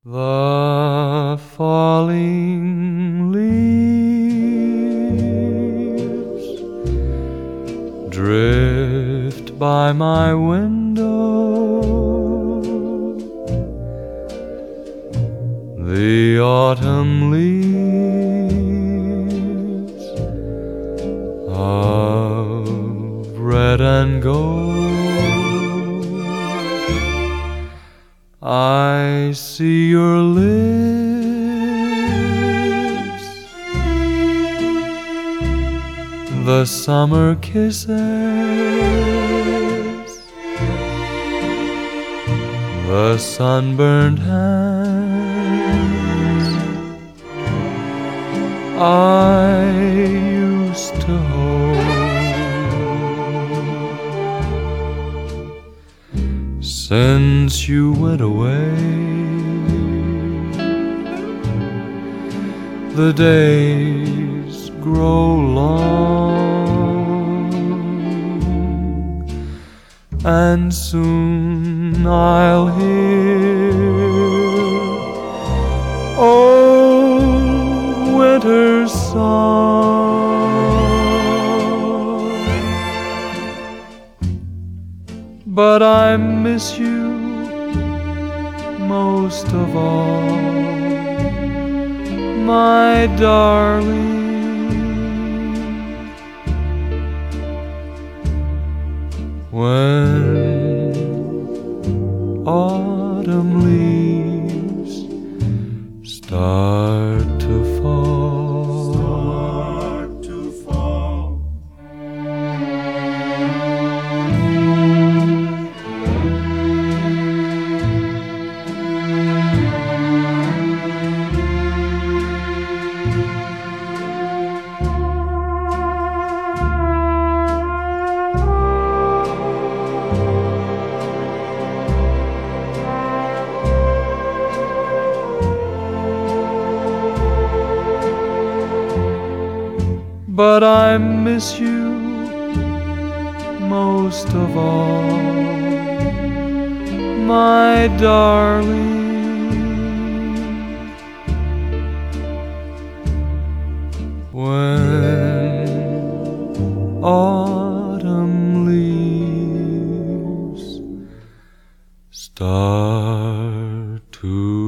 The falling leaves drift by my window. The autumn leaves of red and gold. I see your lips, the summer kisses, the sunburned hands I used to hold. Since you went away, the days grow long, and soon I'll hear old winter's song. But I miss you most of all, my darling. When autumn leaves start to fall. But I miss you most of all, my darling. When autumn leaves start to